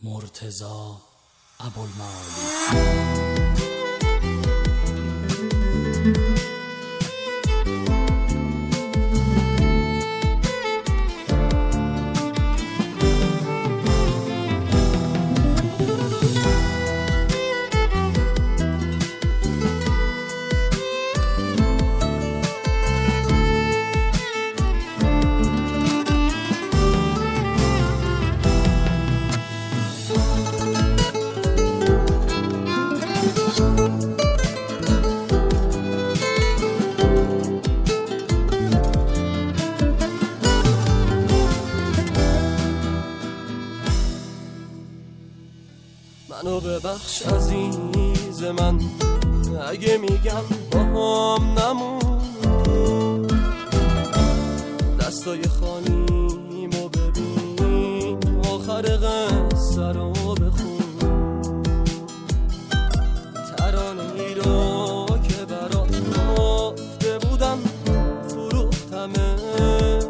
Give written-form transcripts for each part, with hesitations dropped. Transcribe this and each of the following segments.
مرتضی ابوالمعالی. منو ببخش عزیز من اگه میگم با هم نمون، دستای خالیمو ببین، آخر قصه رو بخون، ترانه ای رو که برات گفته بودم فروختمش،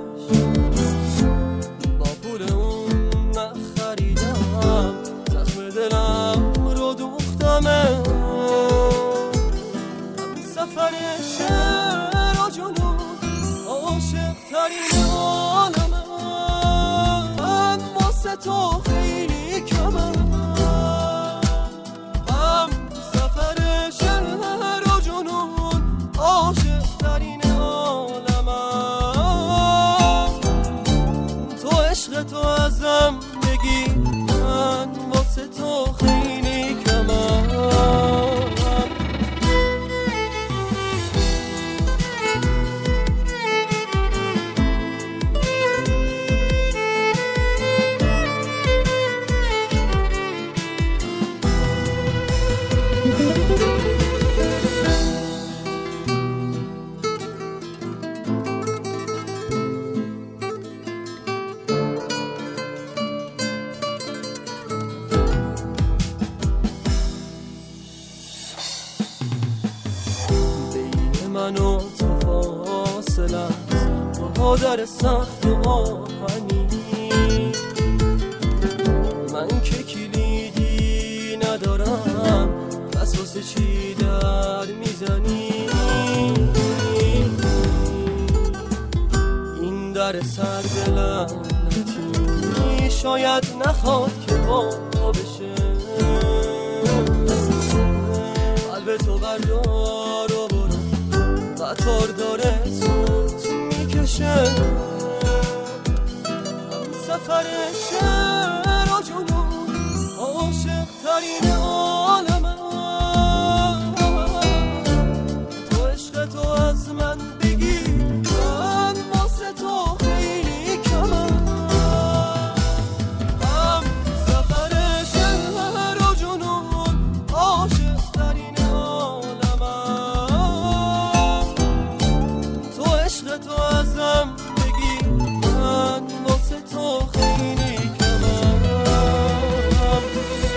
با پول اون نخریدم، زخم دلم رو دوختمه. سفر شعر و جنون عاشق ترین عالمه، من واسه تو خیلی کمم. سفر شعر و جنون عاشق ترین عالمم، تو عشق تو ازم بگی، من واسه تو خیلی کمم. من و تو فاصله است، با در سخت و آهنی، من که کلیدی ندارم، پس واسه چی در میزنی؟ این در سر لعنتی شاید نخواد که با بشه، قلب تو بردار و قطار داره سوت میکشه. سفر شعر و جنون عاشق ترین عالمه، تو عشق تو از من بگی، من واسه تو خیلی کمم. سفر شعر و جنون عاشق ترین عالمه، عشق تو ازم